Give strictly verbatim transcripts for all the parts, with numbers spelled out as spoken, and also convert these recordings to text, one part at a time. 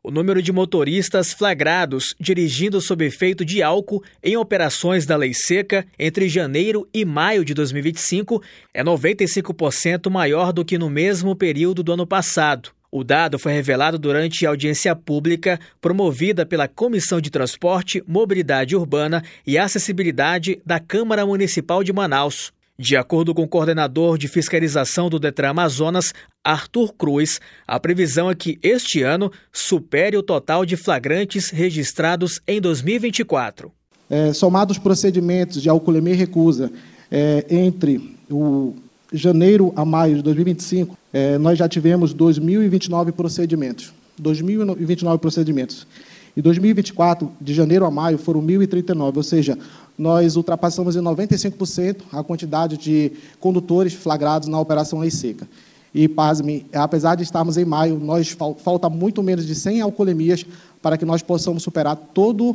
O número de motoristas flagrados dirigindo sob efeito de álcool em operações da Lei Seca entre janeiro e maio de dois mil e vinte e cinco é noventa e cinco por cento maior do que no mesmo período do ano passado. O dado foi revelado durante a audiência pública promovida pela Comissão de Transporte, Mobilidade Urbana e Acessibilidade da Câmara Municipal de Manaus. De acordo com o coordenador de fiscalização do Detran Amazonas, Arthur Cruz, a previsão é que este ano supere o total de flagrantes registrados em dois mil e vinte e quatro. É, somados os procedimentos de alcoolemia e recusa é, entre o janeiro a maio de dois mil e vinte e cinco, é, nós já tivemos dois mil e vinte e nove procedimentos. dois mil e vinte e nove procedimentos. Em dois mil e vinte e quatro, de janeiro a maio, foram mil e trinta e nove, ou seja, nós ultrapassamos em noventa e cinco por cento a quantidade de condutores flagrados na Operação Lei Seca. E, pasme, apesar de estarmos em maio, nós falta muito menos de cem alcoolemias para que nós possamos superar todo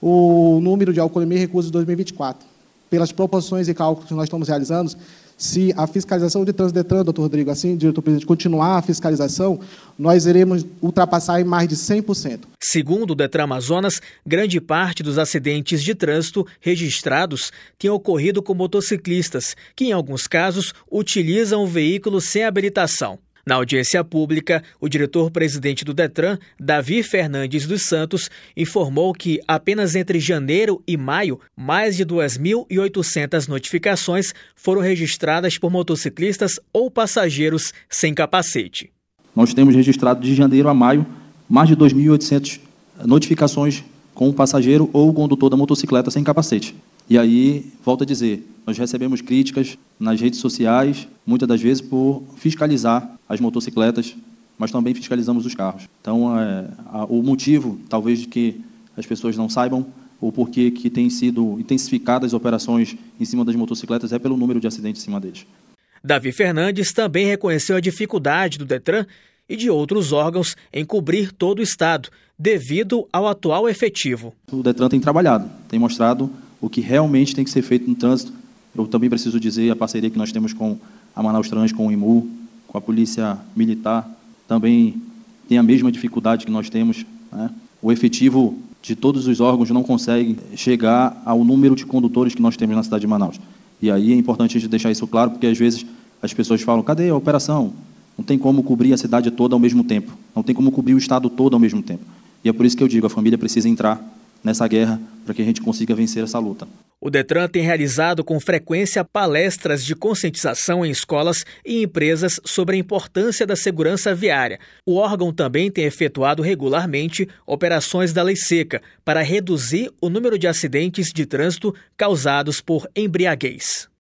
o número de alcoolemia e recusa de dois mil e vinte e quatro. Pelas proporções e cálculos que nós estamos realizando, se a fiscalização de trânsito Detran, doutor Rodrigo, assim, diretor-presidente, continuar a fiscalização, nós iremos ultrapassar em mais de cem por cento. Segundo o Detran Amazonas, grande parte dos acidentes de trânsito registrados tem ocorrido com motociclistas, que, em alguns casos, utilizam o veículo sem habilitação. Na audiência pública, o diretor-presidente do Detran, Davi Fernandes dos Santos, informou que apenas entre janeiro e maio, mais de duas mil e oitocentas notificações foram registradas por motociclistas ou passageiros sem capacete. Nós temos registrado de janeiro a maio mais de dois mil e oitocentas notificações com o passageiro ou o condutor da motocicleta sem capacete. E aí, volto a dizer, nós recebemos críticas nas redes sociais, muitas das vezes por fiscalizar as motocicletas, mas também fiscalizamos os carros. Então, é, a, o motivo, talvez, de que as pessoas não saibam o porquê que têm sido intensificadas as operações em cima das motocicletas é pelo número de acidentes em cima deles. Davi Fernandes também reconheceu a dificuldade do Detran e de outros órgãos em cobrir todo o Estado, devido ao atual efetivo. O Detran tem trabalhado, tem mostrado o que realmente tem que ser feito no trânsito. Eu também preciso dizer a parceria que nós temos com a Manaus Trans, com o I M U, com a Polícia Militar, também tem a mesma dificuldade que nós temos, né? O efetivo de todos os órgãos não consegue chegar ao número de condutores que nós temos na cidade de Manaus. E aí é importante a gente deixar isso claro, porque às vezes as pessoas falam, cadê a operação? Não tem como cobrir a cidade toda ao mesmo tempo, não tem como cobrir o estado todo ao mesmo tempo. E é por isso que eu digo, a família precisa entrar nessa guerra para que a gente consiga vencer essa luta. O Detran tem realizado com frequência palestras de conscientização em escolas e empresas sobre a importância da segurança viária. O órgão também tem efetuado regularmente operações da Lei Seca para reduzir o número de acidentes de trânsito causados por embriaguez.